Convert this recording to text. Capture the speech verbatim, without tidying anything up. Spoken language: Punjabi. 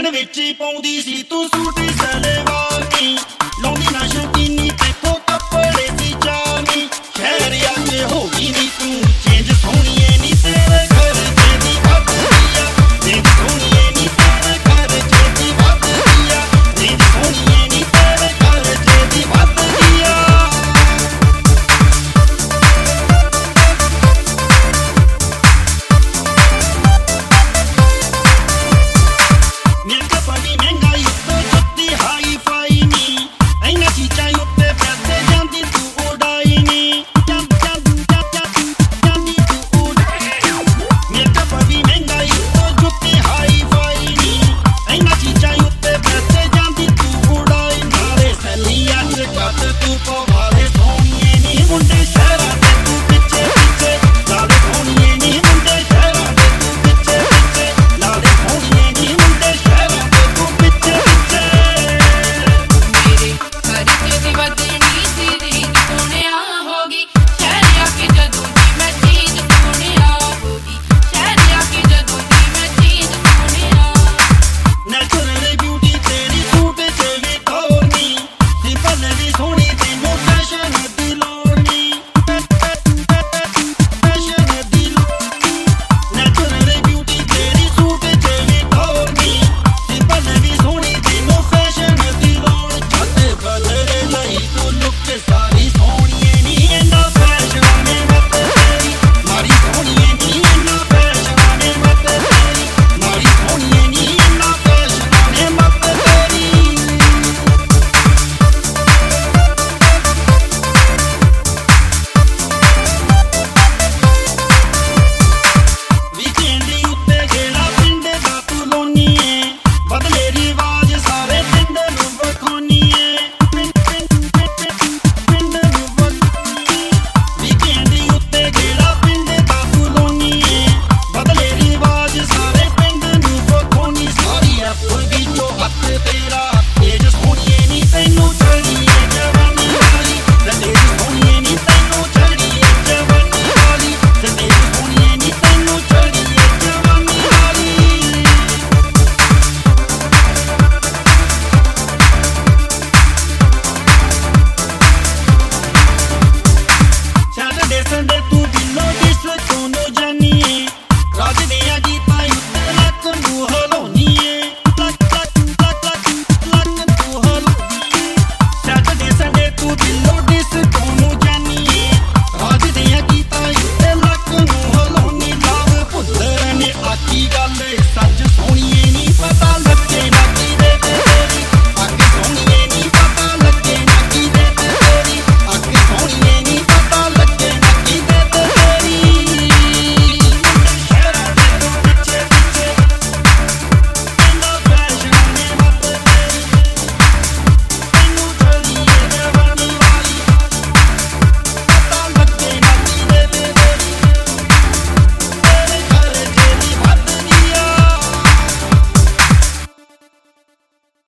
ਲੱਗਣ ਵਿੱਚ ਹੀ ਪਾਉਂਦੀ ਸੀ ਤੂੰ ਸੂਟ ਸਲਵਾਰ ਨੀ, ਲਾਉਂਦੀ ਨਾ ਸ਼ੌਕੀਨੀ ਤੇਥੋਂ ਕੱਪੜੇ ਦੀ ਚਾਨੀ। ਸ਼ਹਿਰ ਆ ਕੇ ਹੋ ਗਈ ਨੀ ਤੂੰ ਚੇਂਜ ਸੋਹਣੀਏ ਨੀ ਤੇਰੇ ਖਰਚੇ ਦੀ ਵੱਧਦੀ ਆ, ਚੇਂਜ ਸੋਹਣੀਏ ਨੀ ਤੇਰੇ ਖਰਚੇ ਦੀ ਵੱਧਦੀ ਆ, ਚੇਂਜ ਸੋਹਣੀਏ ਨੀ ਤੇਰੇ ਖਰਚੇ ਦੀ ਵੱਧਦੀ ਆ। Yeah.